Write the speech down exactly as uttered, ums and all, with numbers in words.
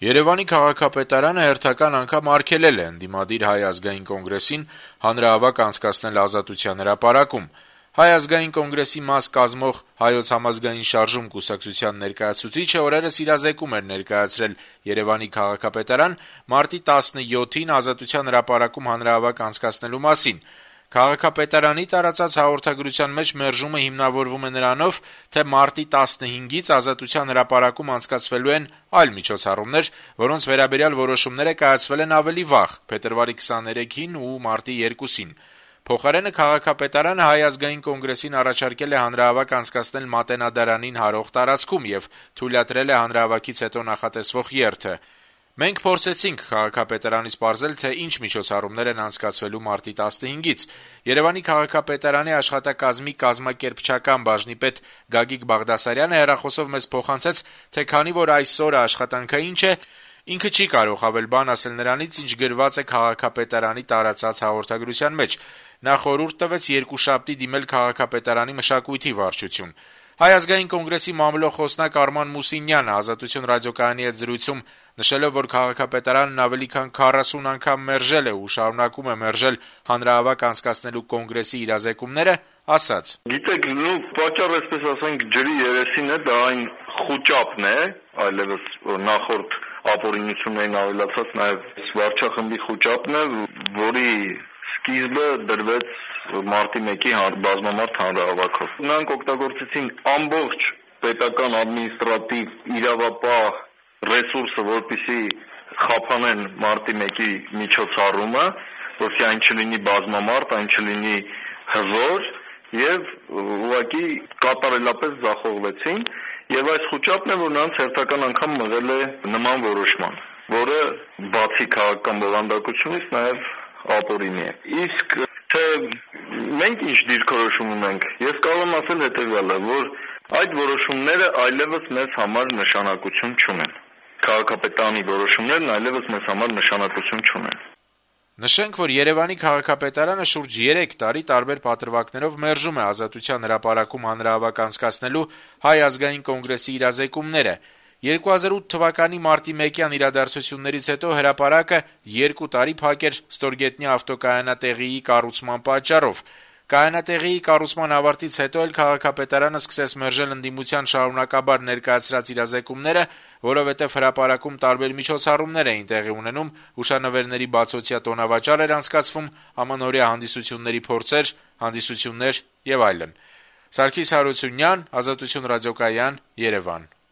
Երեւանի քաղաքապետարանը հերթական անգամ արգելել է ընդդիմադիր Հայ ազգային կոնգրեսին հանրահավաք անցկացնել Ազատության հրապարակում։ Հայ ազգային կոնգրեսի մաս կազմող Հայոց համազգային շարժում կուսակցության ներկայացուցիչը օրերս իրազեկում էր ներկայացրել Երեւանի քաղաքապետարան մարտի տասնյոթին Ազատության հրապարակում հանրահավաք անցկացնելու մասին։ Քաղաքապետարանի տարածած հաղորդագրության մեջ մերժումը հիմնավորվում է նրանով, թե մարտի տասնհինգից Ազատության հրապարակում անցկացվելու են այլ միջոցառումներ, որոնց վերաբերյալ որոշումները կայացվել են ավելի վաղ՝ փետրվարի քսաներեքին ու մարտի երկուսին։ Փոխարենը քաղաքապետարանը Հայ ազգային կոնգրեսին առաջարկել է հանրահավաք անցկացնել Մատենադարանին հարող տարածքում եւ թույլատրել է հանրահավաքից հետո նախատեսվող երթը։ Մենք փորձեցինք քաղաքապետարանից պարզել, թե ինչ միջոցառումներ են անցկացվելու մարտի տասնհինգից։ Երեւանի քաղաքապետարանի աշխատակազմի կազմակերպչական բաժնի պետ Գագիկ Բաղդասարյանը հեռախոսով մեզ փոխանցեց, թե քանի որ այսօրը աշխատանքային չէ, ինքը չի կարող ավել բան ասել նրանից, ինչ գրված է քաղաքապետարանի տարածած հաղորդագրության մեջ։ Նա խորհուրդ տվեց երկուշաբթի դիմել քաղաքապետարանի մշակույթի վարչություն։ Հայ ազգային կոնգրեսի մամլոյ խոսնակ Արման Մուսինյանը Ազատություն ռադիոկայանի հետ զրույցում նշելով, որ քաղաքապետարանն ավելի քան քառասուն անգամ մերժել է ու շարունակում է մերժել հանրահավաք անցկացնելու կոնգրեսի իրազեկումները, ասաց. «Գիտեք, նու պատճառը, այսպես ասենք, ջրի երեսին է, դա այն խուճապն է, այլևս նախորդ ապօրինություններին ավելացած նաև վարչախմբի խուճապն է, որի սկիզբը դրվեց մարտի մեկի բազմամարդ հանրահավաքով։ Նրանք օգտագործեցին ամբողջ պետական ադմինիստրատիվ իրավապահ ռեսուրսը, որպեսզի խափանեն մարտի մեկի միջոցառումը, որպեսզի այն չլինի բազմամարդ, այն չլինի հզոր, եւ ուղղակի կատարելապես ձախողվեցին, եւ այս խուճապն է, որ նրանց հերթական անգամ մղել է նման որոշման, որը բացի քաղաքական բովանդակությունից նաեւ ապօրինի է։ Իսկ թե մենք ինչ դիրքորոշում ունենք, ես կարող եմ ասել հետեւյալը, որ այդ որոշումները այլևս մեզ համար նշանակություն չունեն։ Քաղաքապետարանի որոշումներն այլևս մեզ համար նշանակություն չունեն»։ Նշենք, որ Երեւանի քաղաքապետարանը շուրջ երեք տարի տարբեր պատրվակներով մերժում է Ազատության հրապարակում հանրահավաք անցկացնելու Հայ ազգային կոնգրեսի իրազեկումները։ երկու հազար ութ թվականի մարտի մեկյան իրադարձություններից հետո հրապարակը երկու տարի փակ էր ստորգետնյա ավտոկայանատեղիի կառուցման պատճառով։ Կայանատեղիի կառուցման ավարտից հետո էլ քաղաքապետարանը սկսեց մերժել ընդդիմության շարունակաբար ներկայացրած իրազեկումները, որովհետև հրապարակում տարբեր միջոցառումներ էին տեղի ունենում, հուշանվերների բացօթյա տոնավաճառ էր անցկացվում, ամանորյա հանդիսությունների փորձեր, հանդիսություններ եւ այլն։ Սարգիս Հարությունյան, Ազատություն ռադիոկայան, Երեւան։